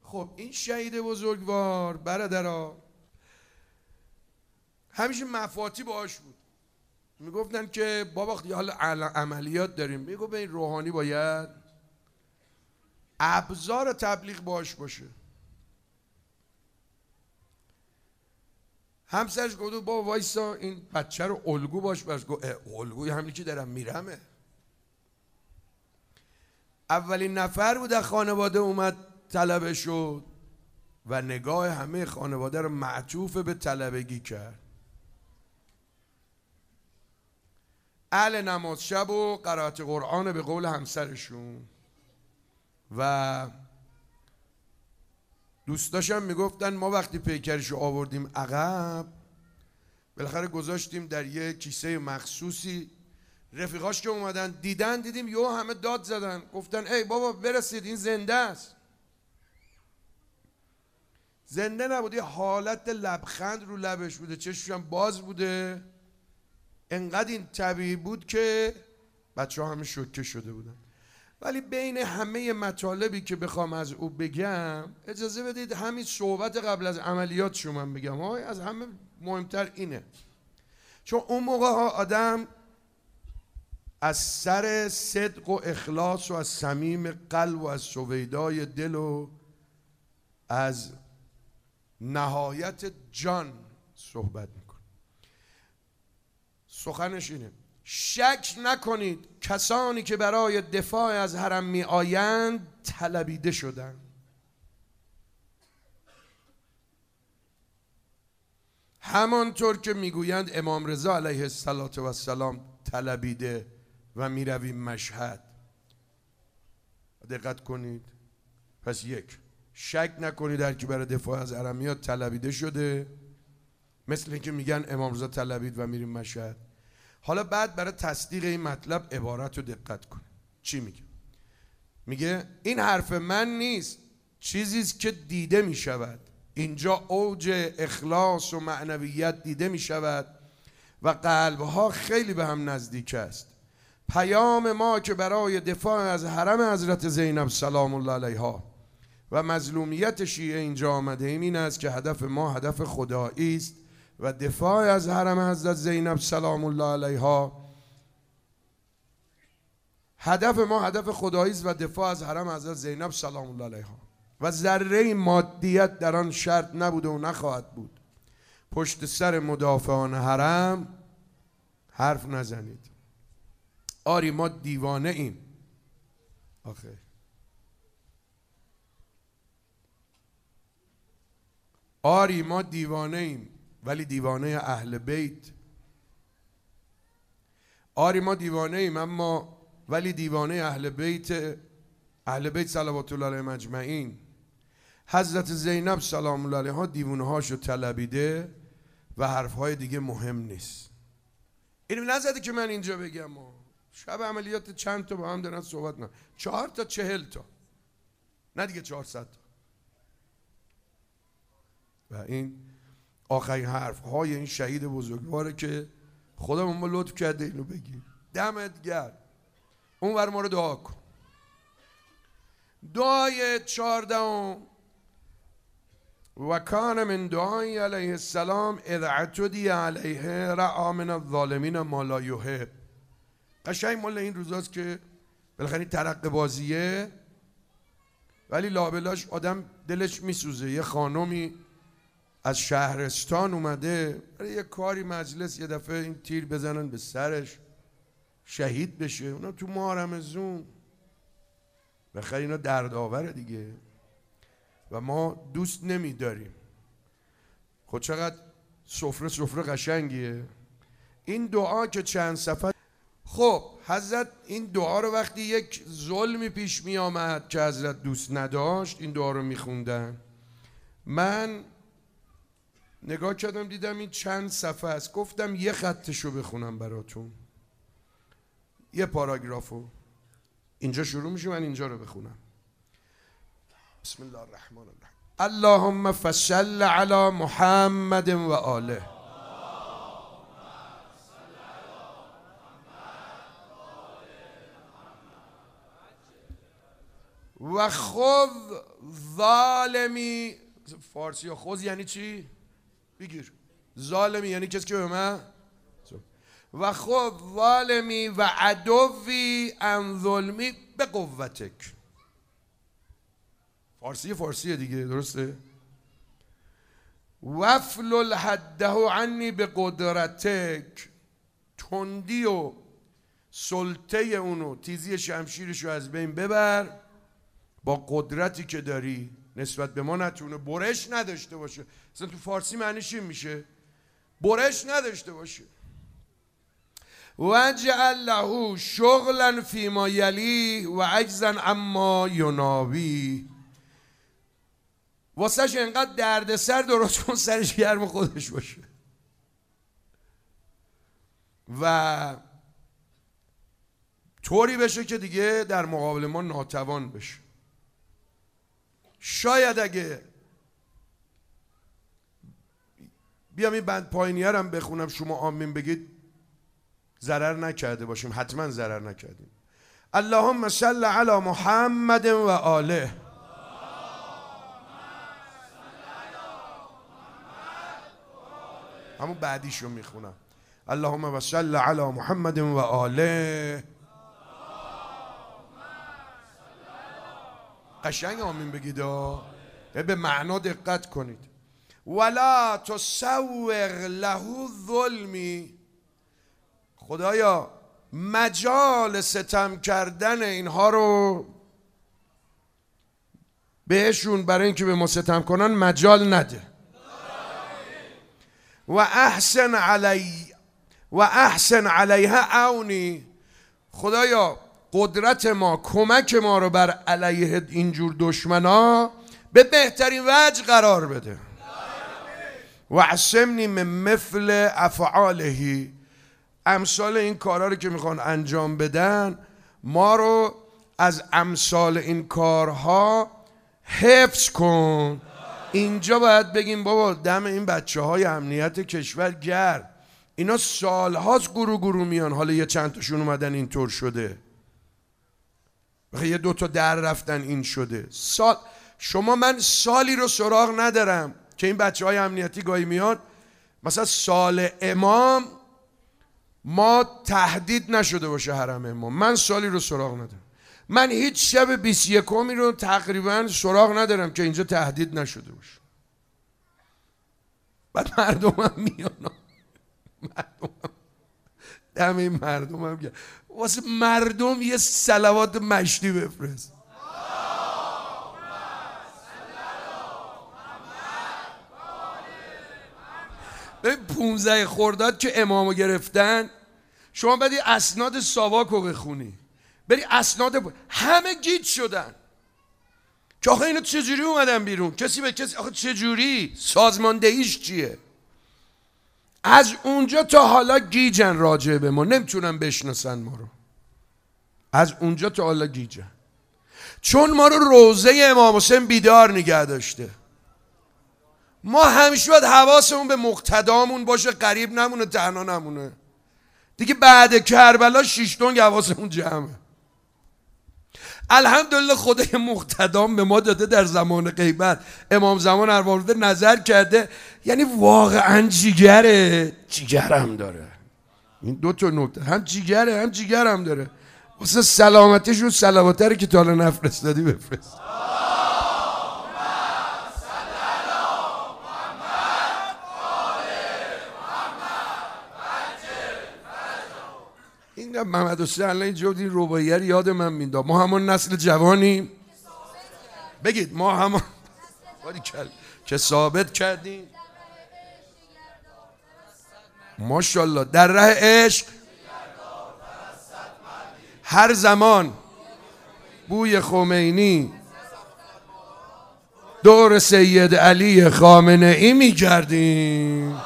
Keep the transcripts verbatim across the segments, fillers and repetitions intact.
خب این شهید بزرگوار برادرها همیشه مفاتی باهاش بود. میگفتن که بابا حالا عملیات داریم، میگو به این روحانی باید ابزار تبلیغ باش باشه. همسرش گفت بابا وایسا این بچه رو الگو باش باش. گفت الگوی همینی که دارم میرمه. اولین نفر بود در خانواده اومد طلبه شد و نگاه همه خانواده رو معطوف به طلبگی کرد. اهل نماز شب و قرائت قرآن به قول همسرشون و دوستاشم میگفتن ما وقتی پیکرشو آوردیم عقب بالاخره گذاشتیم در یه کیسه مخصوصی. رفیقاش که اومدن دیدن دیدیم یهو همه داد زدن، گفتن ای بابا برسید این زنده است. زنده نبود، یه حالت لبخند رو لبش بوده، چشمش هم باز بوده. انقدر این طبیعی بود که بچه ها همه شوکه شده بودن. ولی بین همه مطالبی که بخوام از او بگم اجازه بدید همین صحبت قبل از عملیات شما بگم. های از همه مهمتر اینه، چون اون موقع ها آدم از سر صدق و اخلاص و از صمیم قلب و از سویدای دل و از نهایت جان صحبت میکنه. سخنش اینه: شک نکنید کسانی که برای دفاع از حرم می آیند طلبیده شدند. همانطور که میگویند امام رضا علیه السلام طلبیده و می رویم مشهد. دقت کنید. پس یک، شک نکنید هر کی برای دفاع از حرم میاد طلبیده شده، مثل اینکه میگن امام رضا طلبید و میریم مشهد. حالا بعد برای تصدیق این مطلب عبارت رو دقت کنید. چی میگه؟ میگه این حرف من نیست، چیزیست که دیده میشود. اینجا اوج اخلاص و معنویت دیده میشود و قلبها خیلی به هم نزدیک است. پیام ما که برای دفاع از حرم حضرت زینب سلام الله علیها و مظلومیت شیعه اینجا آمده ایم این است که هدف ما هدف خدایی است و دفاع از حرم حضرت زینب سلام الله علیها هدف ما هدف خدایی است و دفاع از حرم حضرت زینب سلام الله علیها و ذره مادیت در آن شرط نبوده و نخواهد بود. پشت سر مدافعان حرم حرف نزنید. آری ما دیوانه ایم. آخه آری ما دیوانه ایم ولی دیوانه اهل بیت. آری ما دیوانه ایم اما ولی دیوانه اهل بیت اهل بیت صلوات الله علیهم اجمعین. حضرت زینب سلام الله علیها دیوانه هاشو طلبیده و حرفهای دیگه مهم نیست. اینو نزده که من اینجا بگم ما. شب عملیات چند تا با هم دارن صحبت نه، چهار تا چهل تا نه دیگه چهارصد تا. و این آخرین حرف های این شهید بزرگواره که خدا ما لطف کرده اینو بگیم. دمت گرم. اون ور ما رو دعا کن. دعای چهاردهم: و کان من دعای علیه السلام اذ اعتدی علیه رعا من الظالمین ما لا یحب. قشنگ مال این روزاست که بالاخره ترقه بازیه ولی لابلاش آدم دلش میسوزه. یه خانومی از شهرستان اومده برای یه کاری مجلس، یه دفعه این تیر بزنن به سرش شهید بشه، اونا تو ماه رمضان. بالاخره اینا دردآوره دیگه و ما دوست نمیداریم. خود چقدر سفره سفره قشنگیه این دعا که چند صفحه. خب حضرت این دعا رو وقتی یک ظلمی پیش می آمد که حضرت دوست نداشت این دعا رو می خوندن. من نگاه کردم دیدم این چند صفحه است، گفتم یه خطشو بخونم براتون، یه پاراگرافو. اینجا شروع میشه، من اینجا رو بخونم. بسم الله الرحمن الرحیم. اللهم فصل علی محمد و آله. و و خذ ظالمی، فارسی خذ یعنی چی؟ بگیر. ظالمی یعنی کسی که به من، و خذ ظالمی و عدوی عن ظلمی به قوتک. فارسی فارسیه دیگه، درسته؟ وفلل حده عنی به قدرتک، تندی و سلطه اونو، تیزی شمشیرشو از بین ببر با قدرتی که داری نسبت به ما. نتونه برش نداشته باشه. اصلا تو فارسی معنیش این میشه برش نداشته باشه. وجعل له شغلا فیما یلی و عجزا اما یناوی. واسهش انقدر دردسر درست کن سرش گرم خودش باشه و طوری بشه که دیگه در مقابل ما ناتوان بشه. شاید اگه بیام این بند پایینیه رو هم بخونم شما آمین بگید ضرر نکرده باشیم. حتما ضرر نکردیم. اللهم صل علی محمد و آله. همون بعدیشو میخونم. اللهم صل علی محمد و آله. قشنگ آمین بگید، به معنا دقت کنید. ولا تسوغ له ظلمی. خدایا مجال ستم کردن اینها رو بهشون برای اینکه به ما ستم کنن مجال نده. و احسن علی و احسن علیها عونی. خدایا قدرت ما، کمک ما رو بر علیه اینجور دشمنا به بهترین وجه قرار بده. و عصمنی من مثل افعاله. امثال این کارا رو که میخوان انجام بدن ما رو از امثال این کارها حفظ کن. اینجا باید بگیم بابا دم این بچه های امنیت کشور گرد، اینا سالهاست گرو گرو میان، حالا یه چند تاشون اومدن اینطور شده، یه دو تا در رفتن این شده. سال شما من سالی رو سراغ ندارم که این بچه های امنیتی گاهی میان مثلا سال امام ما تهدید نشده باشه حرم امام. من سالی رو سراغ ندارم. من هیچ شب بیست یکمی رو تقریبا سراغ ندارم که اینجا تهدید نشده باشه. بعد مردم هم میان، مردم هم دم این مردم هم گرد. واسه مردم یه صلوات مشتی بفرست. ببین پونزده خرداد که امامو گرفتن، شما بدی اسناد ساواکو بخونی، بری اسناد ب... همه گیج شدن که آخه اینا چجوری اومدن بیرون، کسی به کسی آخه چجوری، سازماندهیش چیه. از اونجا تا حالا گیجن راجع به ما، نمیتونن بشناسن ما رو. از اونجا تا حالا گیجن چون ما رو روضه امام حسین بیدار نگه داشته. ما همیشه باید حواسمون به مقتدامون باشه، قریب نمونه، تنها نمونه دیگه. بعد کربلا شیش دنگ حواسمون جمعه. الحمدلله خدای مقتدام به ما داده در زمان غیبت. امام زمان ارواح‌الوده نظر کرده، یعنی واقعا جیگره، جیگرم داره. این دو تا نکته، هم جیگره هم جیگرم داره. واسه سلامتیشون صلواتر که تا حالا نفرستادی بفرست. این محمد حسین الان اینجا این رباعیه رو یاد من مینداد. ما همون نسل جوانیم، بگید ما همون که ثابت کردیم ماشاءالله در راه عشق. هر زمان بوی خمینی دور سید علی خامنه ای میگردیم.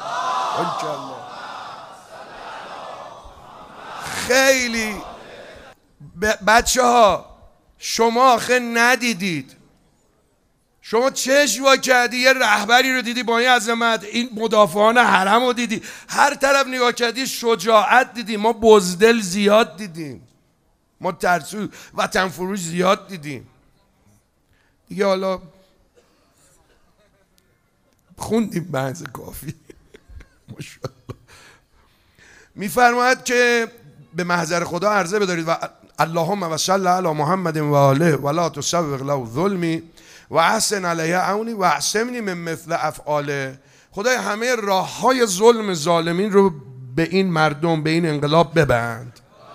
خیلی بچه ها شما آخه ندیدید، شما چشم وا کردی یه رهبری رو دیدی با این عظمت، این مدافعان حرم رو دیدی، هر طرف نگاه کردی شجاعت دیدی. ما بزدل زیاد دیدیم، ما ترسو وطن فروش زیاد دیدیم. دیگه حالا خوندیم بحث کافی. ماشاءالله. میفرماید که به محضر خدا عرضه بدارید و اللهم و صل علی محمد و آله ولا تسوق له ظلمی و احسن علیه عونی و احسمنی من مثل افعاله. خدای همه راه های ظلم ظالمین رو به این مردم، به این انقلاب ببند.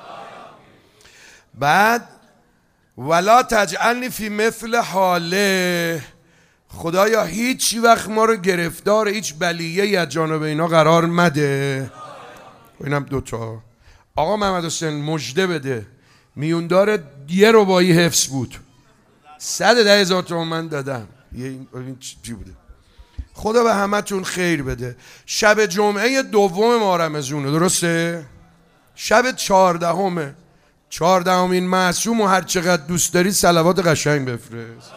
بعد ولا تجعلنی فی مثل حاله، خدایا هیچ وقت ما رو گرفتار هیچ بلیه از جانب اینا قرار مده. اینم دوتا. آقا محمد حسین مژده بده، میوندار یه ربایی حفظ بود، صد ده هزار تومن من دادم. یه این چی بوده؟ خدا به همه تون خیر بده. شب جمعه دوم ماه رمضونه، درسته؟ شب چهاردهمه، چهاردهمین معصوم و هر چقدر دوست داری صلوات قشنگ بفرست.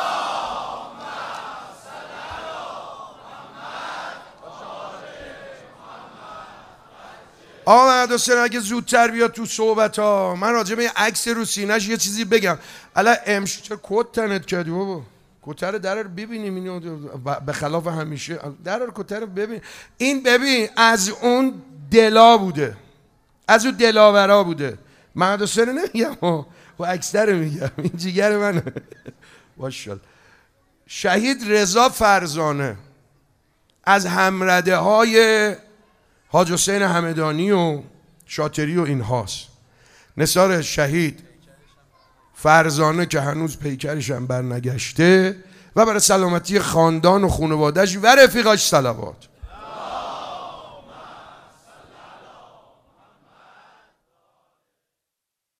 آقا محمد حسین اگه زودتر بیاد تو صحبت ها، من راجع به عکس رو سینه‌ش یه چیزی بگم. الان امش چه کت تنت کردی بابا؟ کتر در رو ببینیم، اینو به خلاف همیشه در رو کتر رو ببین. این ببین از اون دلا بوده، از اون دلاورا بوده. محمد حسین نمیگم و اکثر میگم، این جیگر منه. ماشاءالله. شهید رضا فرزانه از همرده های حاج حسین همدانی و شاطری و این هاست. نثار شهید فرزانه که هنوز پیکرش هم برنگشته و برای سلامتی خاندان و خانواده‌اش و رفیقاش صلوات.